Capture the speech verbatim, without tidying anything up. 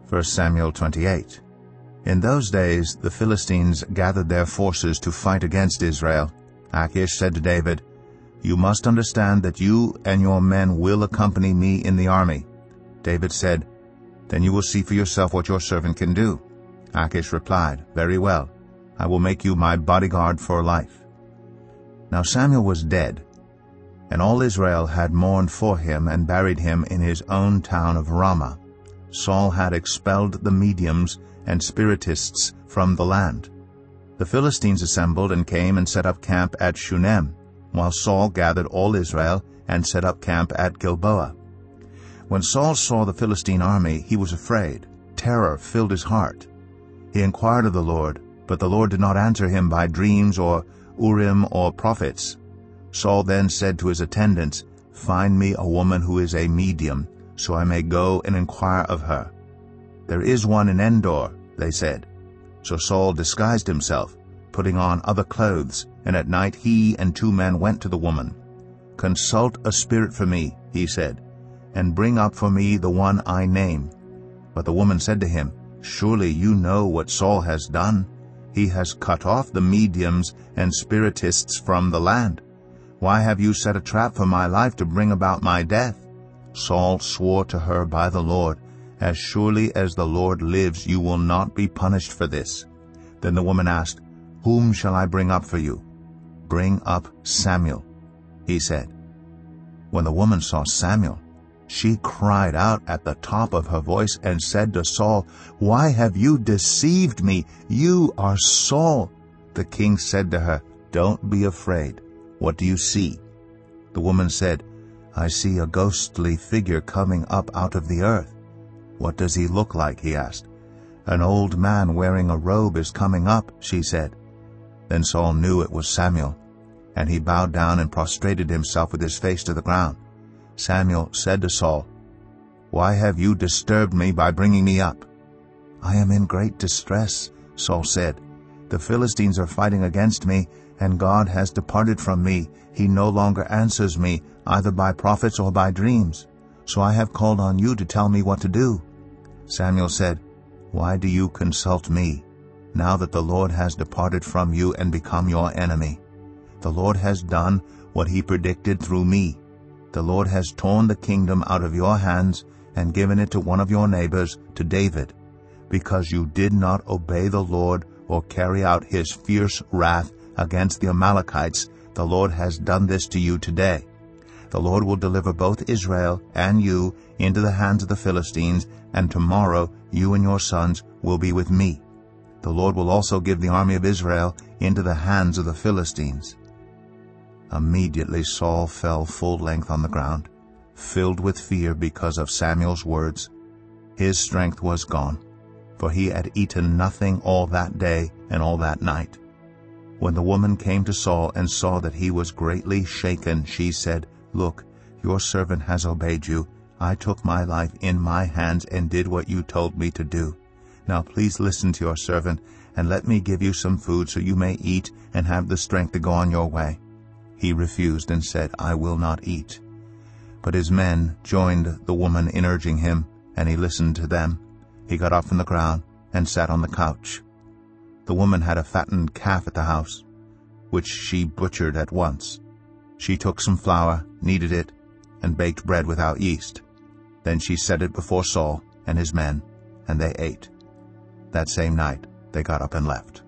First Samuel twenty-eight. In those days the Philistines gathered their forces to fight against Israel. Achish said to David, "You must understand that you and your men will accompany me in the army." David said, "Then you will see for yourself what your servant can do." Achish replied, "Very well. I will make you my bodyguard for life." Now Samuel was dead, and all Israel had mourned for him and buried him in his own town of Ramah. Saul had expelled the mediums and spiritists from the land. The Philistines assembled and came and set up camp at Shunem, while Saul gathered all Israel and set up camp at Gilboa. When Saul saw the Philistine army, he was afraid. Terror filled his heart. He inquired of the Lord, but the Lord did not answer him by dreams or Urim or prophets. Saul then said to his attendants, "Find me a woman who is a medium, so I may go and inquire of her." "There is one in Endor," they said. So Saul disguised himself, putting on other clothes, and at night he and two men went to the woman. "Consult a spirit for me," he said, "and bring up for me the one I name." But the woman said to him, "Surely you know what Saul has done. He has cut off the mediums and spiritists from the land. Why have you set a trap for my life to bring about my death?" Saul swore to her by the Lord, "As surely as the Lord lives, you will not be punished for this." Then the woman asked, "Whom shall I bring up for you?" "Bring up Samuel," he said. When the woman saw Samuel, she cried out at the top of her voice and said to Saul, "Why have you deceived me? You are Saul." The king said to her, "Don't be afraid. What do you see?" The woman said, "I see a ghostly figure coming up out of the earth." "What does he look like?" he asked. "An old man wearing a robe is coming up," she said. Then Saul knew it was Samuel, and he bowed down and prostrated himself with his face to the ground. Samuel said to Saul, "Why have you disturbed me by bringing me up?" "I am in great distress," Saul said. "The Philistines are fighting against me, and God has departed from me. He no longer answers me, either by prophets or by dreams. So I have called on you to tell me what to do." Samuel said, "Why do you consult me, now that the Lord has departed from you and become your enemy? The Lord has done what he predicted through me. The Lord has torn the kingdom out of your hands and given it to one of your neighbors, to David. Because you did not obey the Lord or carry out his fierce wrath against the Amalekites, the Lord has done this to you today. The Lord will deliver both Israel and you into the hands of the Philistines, and tomorrow you and your sons will be with me. The Lord will also give the army of Israel into the hands of the Philistines." Immediately Saul fell full length on the ground, filled with fear because of Samuel's words. His strength was gone, for he had eaten nothing all that day and all that night. When the woman came to Saul and saw that he was greatly shaken, she said, "Look, your servant has obeyed you. I took my life in my hands and did what you told me to do. Now please listen to your servant, and let me give you some food so you may eat and have the strength to go on your way." He refused and said, "I will not eat." But his men joined the woman in urging him, and he listened to them. He got up from the ground and sat on the couch. The woman had a fattened calf at the house, which she butchered at once. She took some flour, kneaded it, and baked bread without yeast. Then she set it before Saul and his men, and they ate. That same night they got up and left.